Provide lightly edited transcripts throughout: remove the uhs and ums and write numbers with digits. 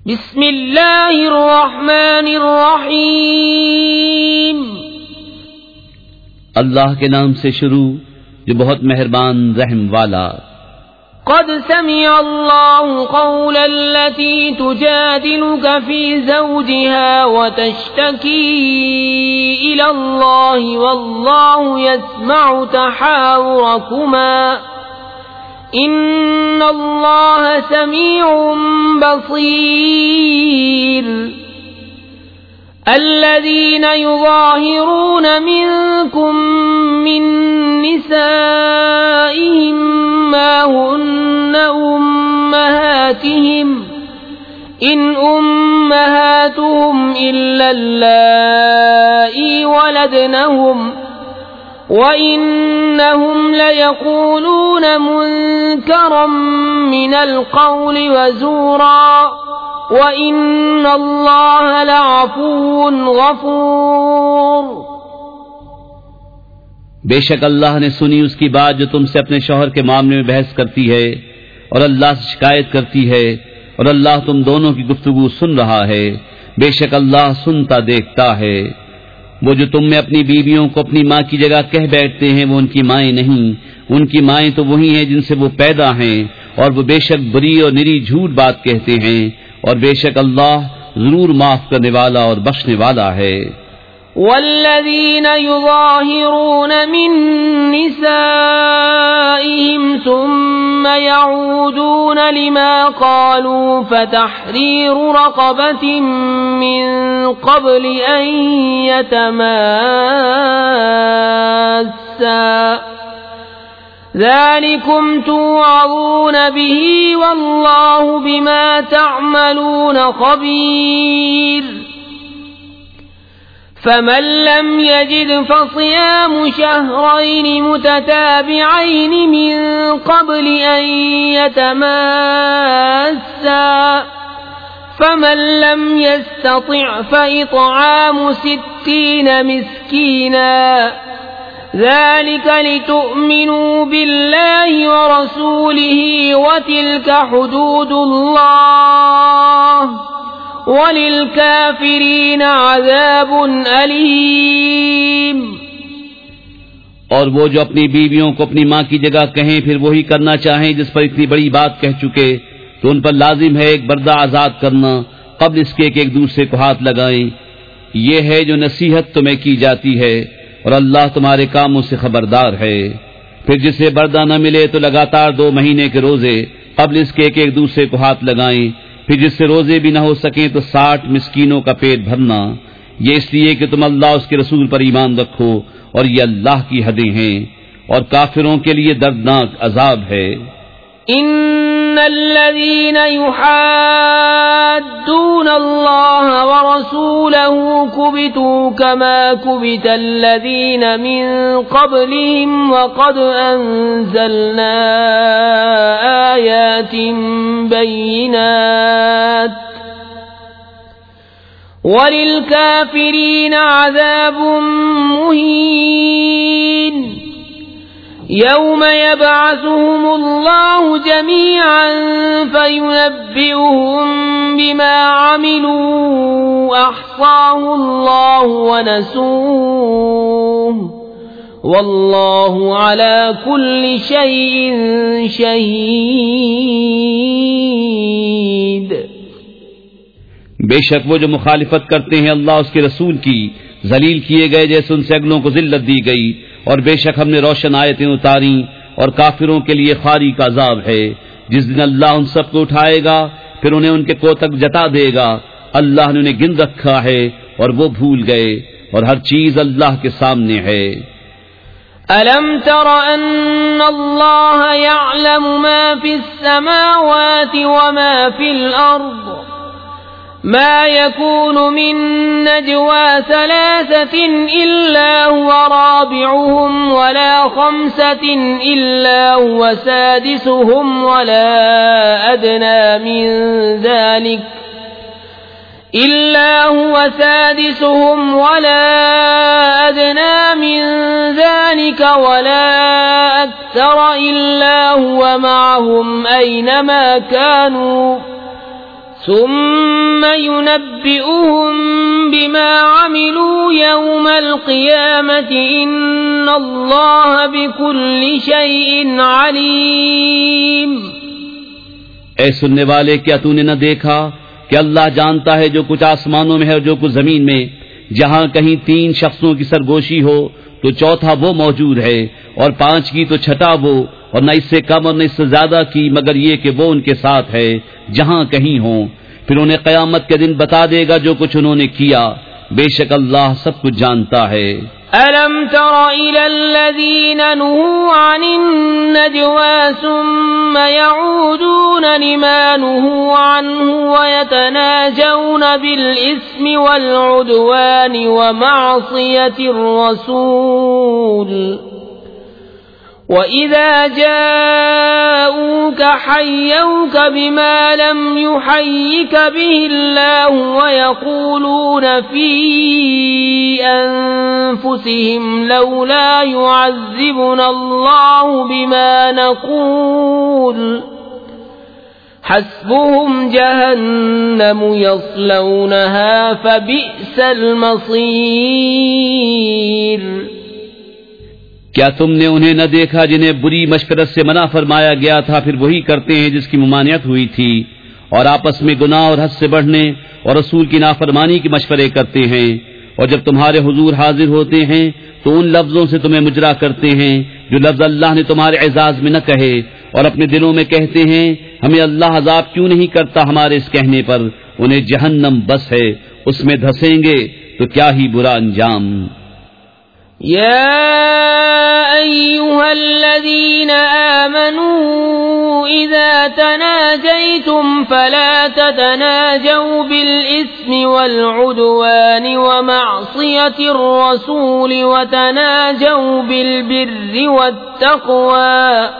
बिस्मिल्लाहिर्रहमानिर्रहीम। अल्लाह के नाम से शुरू जो बहुत मेहरबान रहम वाला। क़द समिअ अल्लाहु क़ौला अल्लती तुजादिलुका फ़ी ज़ौजिहा व तश्तकी इलल्लाहि वल्लाहु यस्मअु तहावुरकुमा इन्नल्लाह समीउन बसीर। الذين يظاهرون منكم من نسائهم ما هن أمهاتهم إن أمهاتهم إلا اللائي ولدنهم وإنهم ليقولون منكرا من القول وزورا وَإِنَّ اللَّهَ لَعَفُوٌّ غَفُورٌ। बेशक अल्लाह ने सुनी उसकी बात जो तुमसे अपने शौहर के मामले में बहस करती है और अल्लाह से शिकायत करती है, और अल्लाह तुम दोनों की गुफ्तगू सुन रहा है। बेशक अल्लाह सुनता देखता है। वो जो तुम में अपनी बीवियों को अपनी माँ की जगह कह बैठते हैं वो उनकी माएँ नहीं, उनकी माएँ तो वही हैं जिनसे वो पैदा हैं, और वो बेशक बुरी और निरी झूठ बात कहते हैं, और बेशक अल्लाह जरूर माफ करने वाला और बख्शने वाला है। वल्लज़ीन युज़ाहिरून मिन निसाइहिम सुम्मा यऊदून लिमा क़ालू फ़तहरीरु रक़बतिन मिन क़ब्लि अन यतमास्सा ذلكم توعظون به والله بما تعملون خبير। فمن لم يجد فصيام شهرين متتابعين من قبل أن يتماسا فمن لم يستطع فإطعام 60 مسكينا ذلك لتؤمنوا بالله ورسوله وتلك حدود الله وللكافرين عذاب أليم। और वो जो अपनी बीवियों को अपनी माँ की जगह कहें फिर वही करना चाहें जिस पर इतनी बड़ी बात कह चुके, तो उन पर लाजिम है एक बर्दा आजाद करना कब्ल इसके कि एक दूसरे को हाथ लगाएं। ये है जो नसीहत तुम्हें की जाती है, और अल्लाह तुम्हारे कामों से खबरदार है। फिर जिसे बर्दा न मिले तो लगातार 2 महीने के रोजे कब्ल इसके कि एक दूसरे को हाथ लगाएं। फिर जिससे रोजे भी न हो सके तो 60 मिस्कीनों का पेट भरना, ये इसलिए कि तुम अल्लाह उसके रसूल पर ईमान रखो, और ये अल्लाह की हदें हैं, और काफिरों के लिए दर्दनाक अजाब है। इन्नल्लज़ीन युहाद्दून अल्लाह व रसूलहु कुबितू कमा कुबितल्लज़ीन मिन क़ब्लिहिम व क़द अंज़लना आयातिन बय्यिनात वलिलकाफिरीन अज़ाबुम मुहीन। यौम यबअसुहुमुल्लाहु जमीअन फयुनब्बिउहुम बिमा अमिलू अहसाहुल्लाहु व नसूह वल्लाहु अला कुल्लि शैइन शहीद। बेशक वो जो मुखालिफत करते हैं अल्लाह उसके रसूल की, जलील किए गए जैसे उनसे अगलों को जिल्लत दी गई, और बेशक हमने रोशन आयतें उतारी, और काफिरों के लिए खारी का अजाब है। जिस दिन अल्लाह उन सबको उठाएगा फिर उन्हें उनके कोतक जता देगा। अल्लाह ने उन्हें गिन रखा है और वो भूल गए, और हर चीज अल्लाह के सामने है। अलम तर अन्ना अल्लाह यअलमु मा फिस समावाति व मा फिल अर्द ما يكون من نجوى 3 إلا هو رابعهم ولا 5 إلا هو سادسهم ولا أدنى من ذلك إلا هو سادسهم ولا أدنى من ذلك ولا أكثر إلا هو معهم أينما كانوا ثم ينبئهم بما عملوا يوم القيامة إن الله بكل شيء عليم। ऐ सुनने वाले, क्या तूने न देखा कि अल्लाह जानता है जो कुछ आसमानों में है और जो कुछ जमीन में। जहाँ कहीं 3 शख्सों की सरगोशी हो तो चौथा वो मौजूद है, और 5 की तो छठा वो, और न इससे कम और न इससे ज्यादा की, मगर ये कि वो उनके साथ है जहाँ कहीं हो। फिर उन्हें क़यामत के दिन बता देगा जो कुछ उन्होंने किया। बेशक अल्लाह सब कुछ जानता है। अलम तरा इलल्लज़ीना नुहू अनिन नजवा सुम्मा यऊदून लिमा नुहू अन्हु व यतनाजऊन बिल इस्मि वल उद्वानि व मअसियतिर रसूल وَإِذَا جَاءُوكَ حَيَّوْكَ بِمَا لَمْ يُحَيِّكَ بِهِ اللَّهُ وَيَقُولُونَ فِي أَنفُسِهِمْ لَوْلَا يُعَذِّبُنَا اللَّهُ بِمَا نَقُولُ حَسْبُهُمْ جَهَنَّمُ يَصْلَوْنَهَا فَبِئْسَ الْمَصِيرُ। क्या तुमने उन्हें न देखा जिन्हें बुरी मशवरत से मना फरमाया गया था, फिर वही करते हैं जिसकी मुमानियत हुई थी, और आपस में गुनाह और हद से बढ़ने और रसूल की नाफरमानी के मशवरे करते हैं। और जब तुम्हारे हुजूर हाजिर होते हैं तो उन लफ्जों से तुम्हें मुजरा करते हैं जो लफ्ज अल्लाह ने तुम्हारे एजाज में न कहे, और अपने दिलों में कहते हैं हमें अल्लाह अजाब क्यों नहीं करता हमारे इस कहने पर। उन्हें जहन्नम बस है, उसमें धंसेंगे तो क्या ही बुरा अंजाम। या अय्युहल्लज़ीना आमनू इज़ा तनाजयतुम फला ततनाजौ बिल इस्मि वल उद्वानि व मअसियतिर रसूल व तनाजौ बिल बिर्रि वत्तक़वा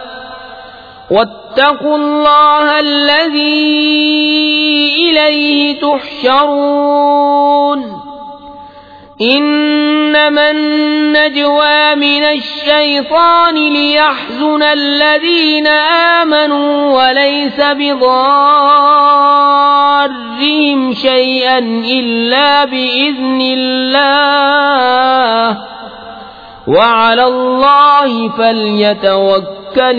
वत्तक़ुल्लाह अल्लज़ी इलैहि तुहशरून। इन्नमा النجوى من الشيطان ليحزن الذين آمنوا وليس بضارهم شيئا إلا بإذن الله وعلى الله فليتوكل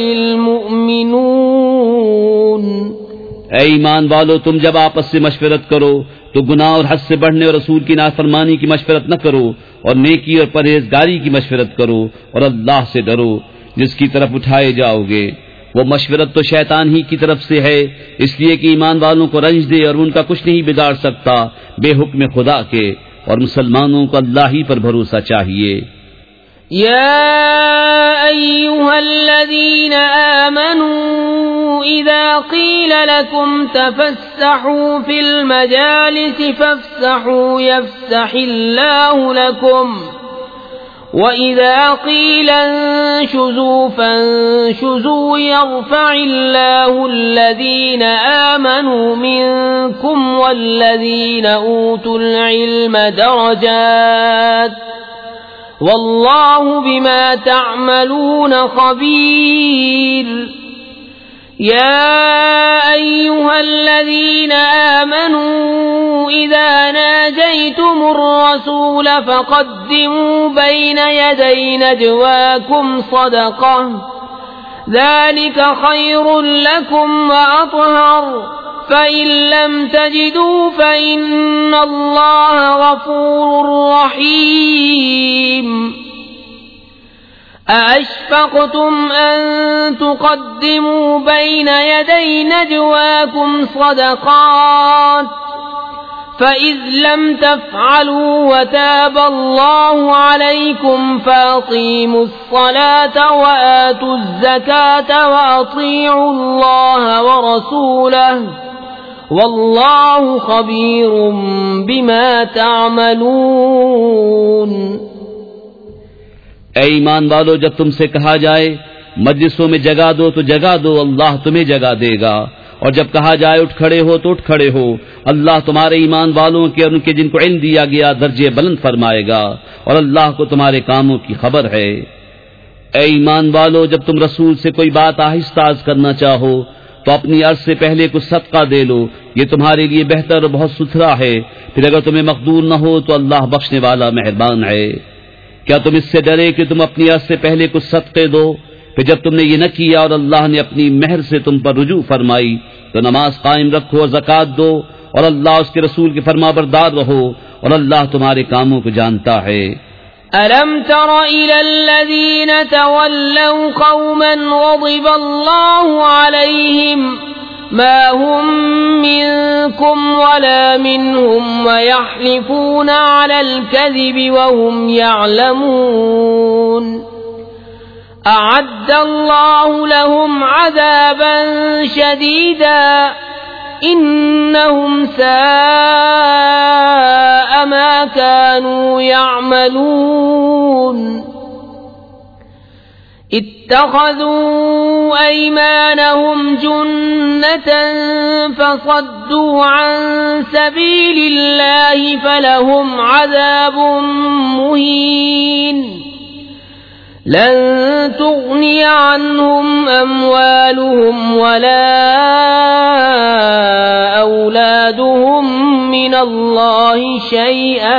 المؤمنون। ऐ ईमान वालो, तुम जब आपस से मशवरत करो तो गुनाह और हद से बढ़ने और रसूल की नाफरमानी की मशवरत न करो, और नेकी और परहेजगारी की मशवरत करो, और अल्लाह से डरो जिसकी तरफ उठाए जाओगे। वो मशवरत तो शैतान ही की तरफ से है, इसलिए कि ईमान वालों को रंज दे और उनका कुछ नहीं बिगाड़ सकता बेहुक्म खुदा के, और मुसलमानों को अल्लाह ही पर भरोसा चाहिए। या अय्युहल्लज़ीना आमनू इज़ा क़ील लकुम तफ़स्सहू फ़िल मजालिसि फ़फ़्सहू यफ़्सहिल्लाहु लकुम वइज़ा क़ील अंशुज़ू फ़ंशुज़ू यरफ़इल्लाहु अल्लज़ीना आमनू मिनकुम वल्लज़ीना ऊतुल इल्म दरजात वल्लाहु बिमा तअमलून खबीर। या अय्युहल्लज़ीना आमनू इज़ा नाजयतुमुर रसूल फ़क़द्दिमू बैन यदै नजवाकुम सदक़ह ज़ालिक खैरुल लकुम व अत्हर फ़इन लम तजिदू फ़इन्न अल्लाह गफ़ूरुर रहीम। अअशफ़क़्तुम अन तुक़द्दिमू बैन यदै नजवाकुम सदक़ात फ़इज़ लम तफ़अलू वताब अल्लाहु अलैकुम फ़अक़ीमुस सलात व आतुज़ ज़कात व अतीउल्लाह व रसूलहु वल्लाहु ख़बीरुम बिमा तअमलून। ऐ ईमान वालो, जब तुमसे कहा जाए मजलिसों में जगा दो तो जगा दो, अल्लाह तुम्हें जगा देगा, और जब कहा जाए उठ खड़े हो तो उठ खड़े हो, अल्लाह तुम्हारे ईमान वालों के और उनके जिनको इल्म दिया गया दर्जे बुलंद फरमाएगा, और अल्लाह को तुम्हारे कामों की खबर है। ऐ ईमान वालो, जब तुम रसूल से कोई बात आहिस्ता अर्ज करना चाहो तो अपनी अर्ज से पहले कुछ सदका दे लो, ये तुम्हारे लिए बेहतर और बहुत सुथरा है। फिर अगर तुम्हें मकदूर न हो तो अल्लाह बख्शने वाला मेहरबान है। क्या तुम इससे डरे कि तुम अपनी अर्ज से पहले कुछ सदके दो, फिर जब तुमने ये न किया और अल्लाह ने अपनी मेहर से तुम पर रुजू फरमाई तो नमाज कायम रखो और ज़कात दो और अल्लाह उसके रसूल के फरमाबरदार रहो और अल्लाह तुम्हारे कामों को जानता है। अलम तर इलल्लज़ीन तवल्लव कौमन ग़ज़िबल्लाहु अलैहिम मा हुम मिनकुम वला मिनहुम वयहलिफूना अलल कज़िबि वहुम यअलमून अअद्दल्लाहु लहुम अज़ाबन शदीदा इन्नहुम साअ मा कानू यअमलून इत्तख़ज़ू अयमानहुम जुन्नतन फसद्दू अन सबीलिल्लाहि फलहुम अज़ाबुम मुहीन लन तुग़नी अन्हुम अम्वालुहुम वला औलादुहुम मिनल्लाहि शैआ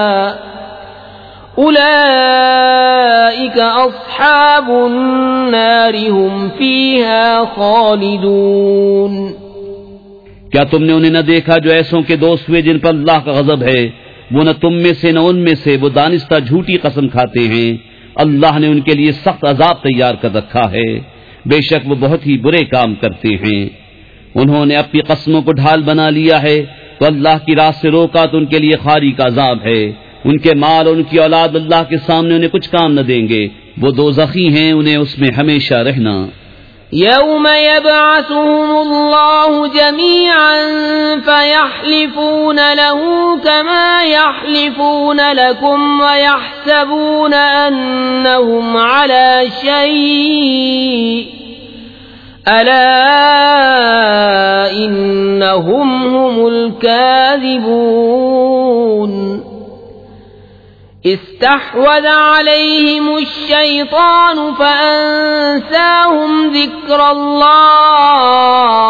उलाइक अस्हाबुन नारि हुम फीहा खालिदून। क्या तुमने उन्हें न देखा जो ऐसों के दोस्त हुए जिन पर अल्लाह का गजब है? वो न तुम में से न उनमें से, वो दानिस्ता झूठी कसम खाते हैं। अल्लाह ने उनके लिए सख्त अजाब तैयार कर रखा है, बेशक वो बहुत ही बुरे काम करते हैं। उन्होंने अपनी कसमों को ढाल बना लिया है, तो अल्लाह की राह से रोका तो उनके लिए खारी का अजाब है। उनके माल और उनकी औलाद अल्लाह के सामने उन्हें कुछ काम न देंगे, वो दोज़खी हैं, उन्हें उसमें हमेशा रहना। यौम यबअसुहुमुल्लाहु जमीअन फयहलिफून लहू कमा यहलिफून लकुम वयहसबून अन्नहुम अला शै'इन अला इन्नहुम हुमुल काज़िबून। इस्तहवज़ अलैहिमुश शैतानु फअंसाहुम ज़िक्रल्लाह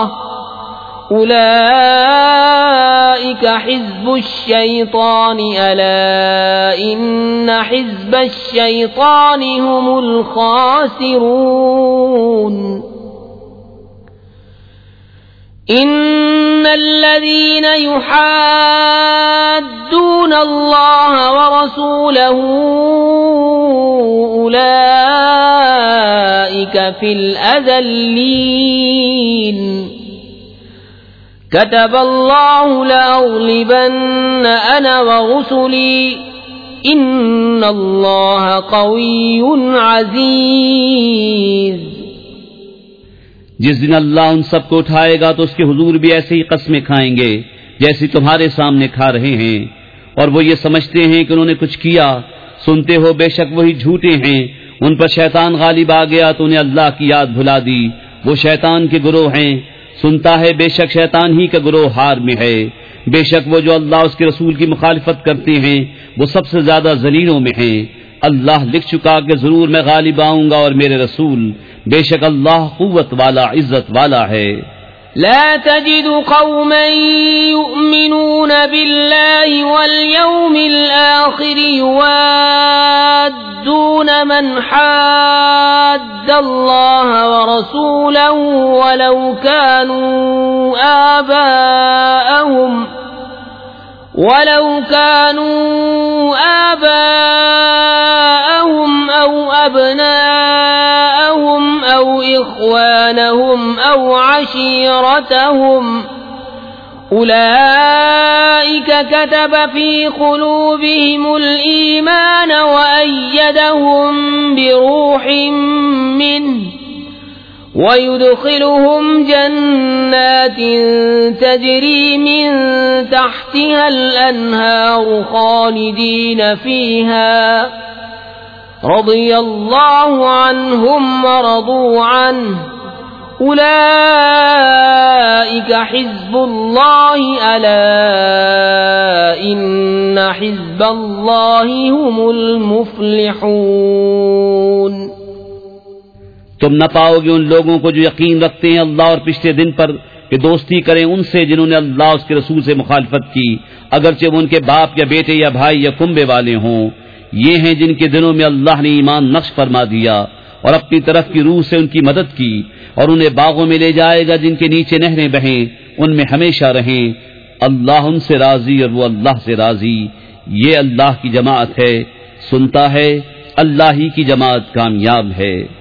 उलाइक हिज़्बुश शैतानि अला इन्न हिज़्बश शैतानि हुमुल खासिरून। इन्नल्लज़ीन युहाद्दून अल्लाह व रसूलहू उलाइक फिल अज़ल्लीन कतबल्लाहु लअग़लिबन्न अना व रुसुली इन्नल्लाह क़विय्युन अज़ीज़। जिस दिन अल्लाह उन सबको उठाएगा तो उसके हुजूर भी ऐसे ही कस्में खाएंगे जैसी तुम्हारे सामने खा रहे हैं, और वो ये समझते हैं कि उन्होंने कुछ किया। सुनते हो बेशक वही झूठे हैं। उन पर शैतान गालिब आ गया तो उन्हें अल्लाह की याद भुला दी। वो शैतान के गुरोह हैं। सुनता है बेशक शैतान ही का गुरोह हार में है। बेशक वो जो अल्लाह उसके रसूल की मुखालिफत करते हैं वो सबसे ज्यादा जलीलों में हैं। अल्लाह लिख चुका कि जरूर मैं गालिब आऊंगा और मेरे रसूल, बेशक अल्लाह कुव्वत वाला इज्जत वाला है। ला तजिदु कौमन युमिनून बिल्लाहि वल यौमिल आखिर युवाद्दून मन हाद्दल्लाह व रसूलहू वलौ कानू आबाअहुम औ अबनाअहुम औ इख्वानहुम औ अशीरतहुम उलाइक कतब फी क़ुलूबिहिमुल ईमान व अय्यदहुम बिरूहिम मिन्हु वयुदखिलुहुम जन्नातिन तजरी मिन तहतिहल अन्हारु खालिदीन फीहा रज़ियल्लाहु अन्हुम व रज़ू अन्हु उलाइक हिज़्बुल्लाहि अला इन्न हिज़्बल्लाहि हुमुल मुफ्लिहून। तुम न पाओगे उन लोगों को जो यकीन रखते हैं अल्लाह और पिछले दिन पर कि दोस्ती करें उनसे जिन्होंने अल्लाह उसके रसूल से मुखालफत की, अगरचे वो उनके बाप या बेटे या भाई या कुंबे वाले हों। ये हैं जिनके दिलों में अल्लाह ने ईमान नक्श फरमा दिया और अपनी तरफ की रूह से उनकी मदद की, और उन्हें बागों में ले जाएगा जिनके नीचे नहरें बहें, उनमें हमेशा रहें। अल्लाह उनसे राजी और वो अल्लाह से राजी। ये अल्लाह की जमात है, सुनता है, अल्लाह ही की जमात कामयाब है।